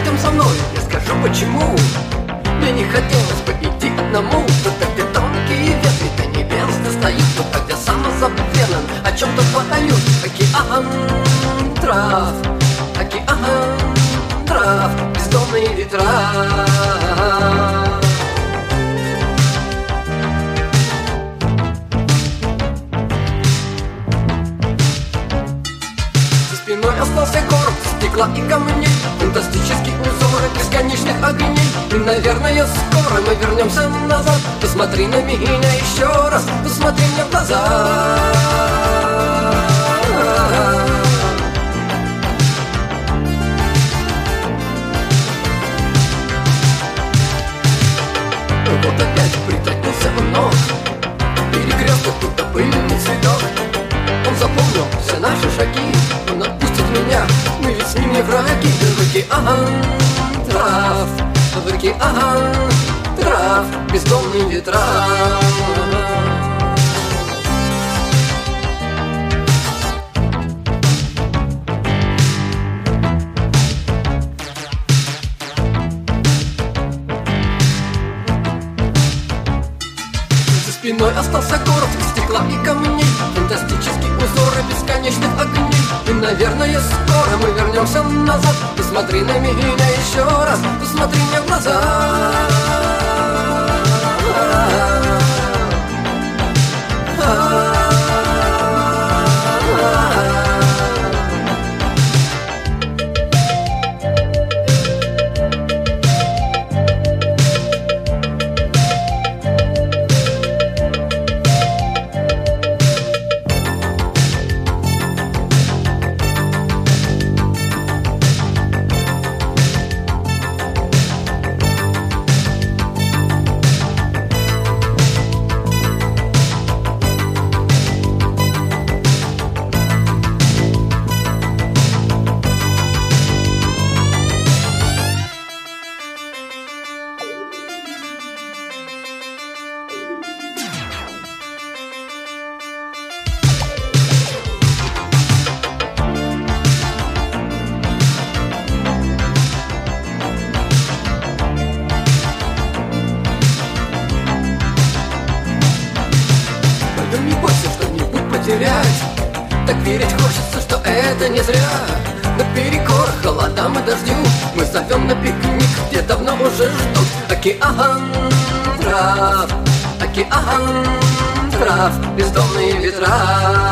пойдем со мной, я скажу почему. Мне не хотелось бы идти одному, туда, где тонкие ветви до небес достают, туда, где самозабвенен о чем-то поют. Океан трав, океан трав, бездомные ветра. Спиной остался город стекла и камней, фантастические узоры бесконечных огней. И, наверное, скоро мы вернемся назад. Посмотри на меня еще раз, посмотри мне в глаза. Вот опять притаился нож, перекресток, будто пыльный цветок. Он запомнил все наши шаги, он отпустит меня, мы ведь с ним не враги. В океан трав, в океан трав, бездомные ветра. За спиной остался город из стекла и камней, фантастические узоры бесконечных огней. И, наверное, скоро мы вернемся назад. Посмотри на меня еще раз, посмотри мне в глаза. Не бойся что-нибудь потерять, так верить хочется, что это не зря. Наперекор холодам и дождю мы зовем на пикник, где давно уже ждут. Океан трав, океан трав, бездомные ветра.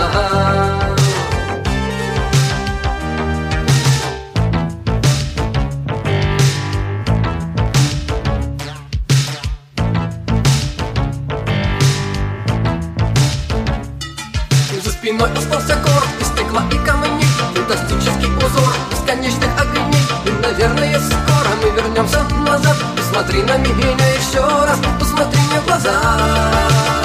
За спиной остался город из стекла и камней, фантастический узор бесконечных огней. И, наверное, скоро мы вернемся назад. Посмотри на меня еще раз, посмотри мне в глаза.